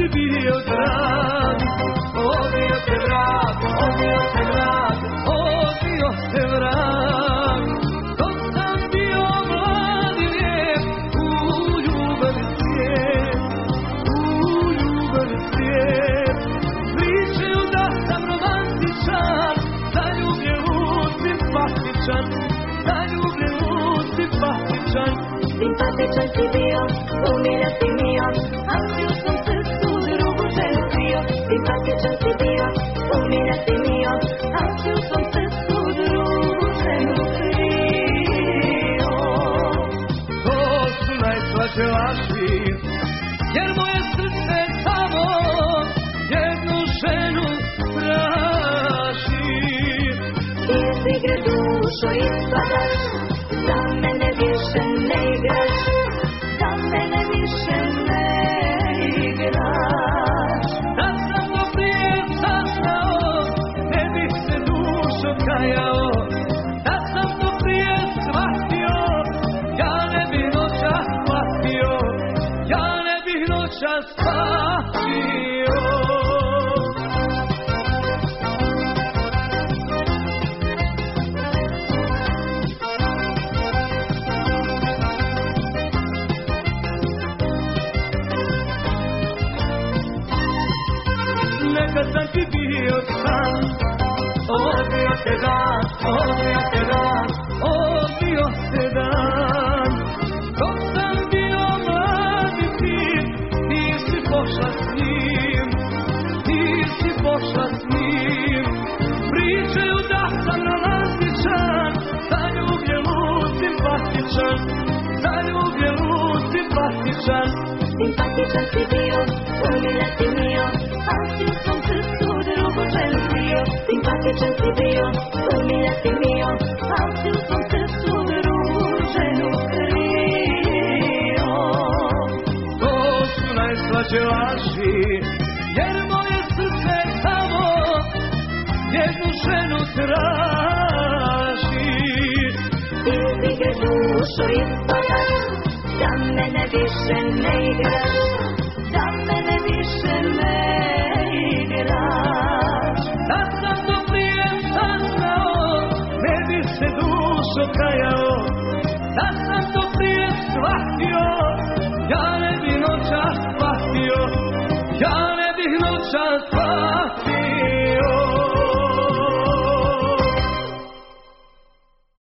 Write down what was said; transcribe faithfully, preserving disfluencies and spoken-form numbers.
ti bio drag, odbio te vrag, odbio te vrag, odbio te vrag. Dok sam bio mlad i lijep, u ljubavi svijet, u ljubavi svijet. Pričaju da sam romantičan, zaljubljen u simpatičan, zaljubljen u simpatičan. Simpatičan si bio, umilja si mio, a si u svom srcu drugu ženu krio. Simpatičan si bio, umilja si mio, a si u svom srcu drugu ženu krio. To su najslađe laži, jer moje srce samo jednu ženu traži. Iz igre dušo ispadaš, za mene više ne igraš, za mene više ne igraš. Da sam to prije saznao, ne bih se dušo kajao. Da sam to prije shvatio, ja ne bih noćas patio, ja ne bih noćas patio. Nekad sam ti bio san, odbio te dan, odbio te dan, odbio te dan. Dok sam bio mlad i fin, nisi pošla s njim, nisi pošla s njim. Pričaju da sam romantičan, zaljubljen u simpatičan, zaljubljen u simpatičan. Simpatičan si bio, umilja si mio, a si u svom srcu drugu ženu krio. Simpatičan si bio, umilja si mio, a si u svom srcu drugu ženu krio. To su najslađe laži, jer moje srce samo jednu ženu traži. Iz igre dušo ispadaš, za mene više ne igraš, za mene više ne igraš. Da sam to prije saznao, ne bi se dušo kajao. Da sam to prije shvatio, ja ne bih noćas patio, ja ne bih noćas patio.